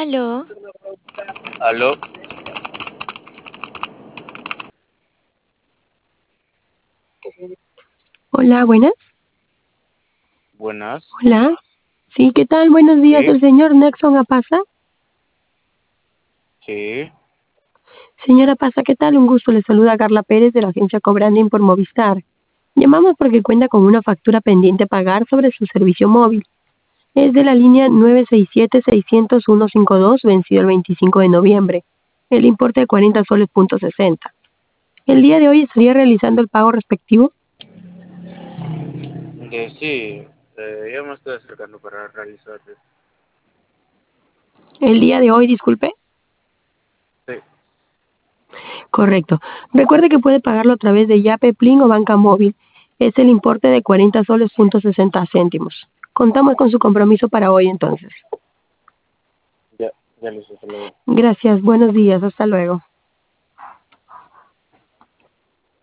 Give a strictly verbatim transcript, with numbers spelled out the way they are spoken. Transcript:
Aló, Aló, Hola, buenas. buenas. Hola. Sí, ¿qué tal? Buenos días, Sí, el señor Nexon Apaza. sí. Señora Apaza, ¿qué tal? Un gusto, le saluda Carla Pérez de la agencia Cobranding por Movistar. Llamamos porque cuenta con una factura pendiente a pagar sobre su servicio móvil. Es de la línea nueve seis siete seis cero cero uno cinco dos, vencido el veinticinco de noviembre. El importe de cuarenta soles punto sesenta. El día de hoy estaría realizando el pago respectivo. Que sí, eh, ya me estoy acercando para realizar. El día de hoy, disculpe. Sí, Correcto. Recuerde que puede pagarlo a través de Yape, Plin o Banca Móvil. Es el importe de cuarenta soles punto sesenta céntimos. Contamos con su compromiso para hoy entonces. ya, ya les hasta luego. Gracias, buenos días, hasta luego.